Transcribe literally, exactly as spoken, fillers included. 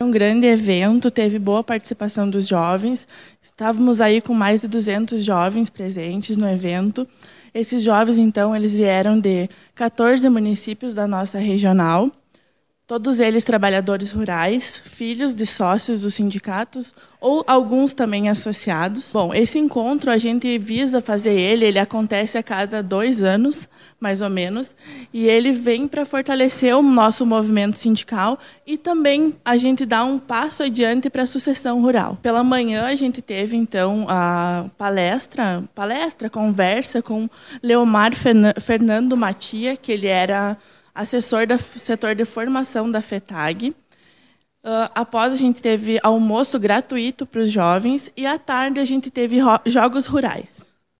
um grande evento, teve boa participação dos jovens. Estávamos aí com mais de duzentos jovens presentes no evento. Esses jovens, então, eles vieram de quatorze municípios da nossa regional, todos eles trabalhadores rurais, filhos de sócios dos sindicatos ou alguns também associados. Bom, esse encontro a gente visa fazer ele, ele acontece a cada dois anos, mais ou menos, e ele vem para fortalecer o nosso movimento sindical e também a gente dá um passo adiante para a sucessão rural. Pela manhã a gente teve, então, a palestra, palestra, conversa com Leomar Fernando Matia, que ele era assessor do setor de formação da FETAG. Uh, após, a gente teve almoço gratuito para os jovens e, à tarde, a gente teve jogos rurais.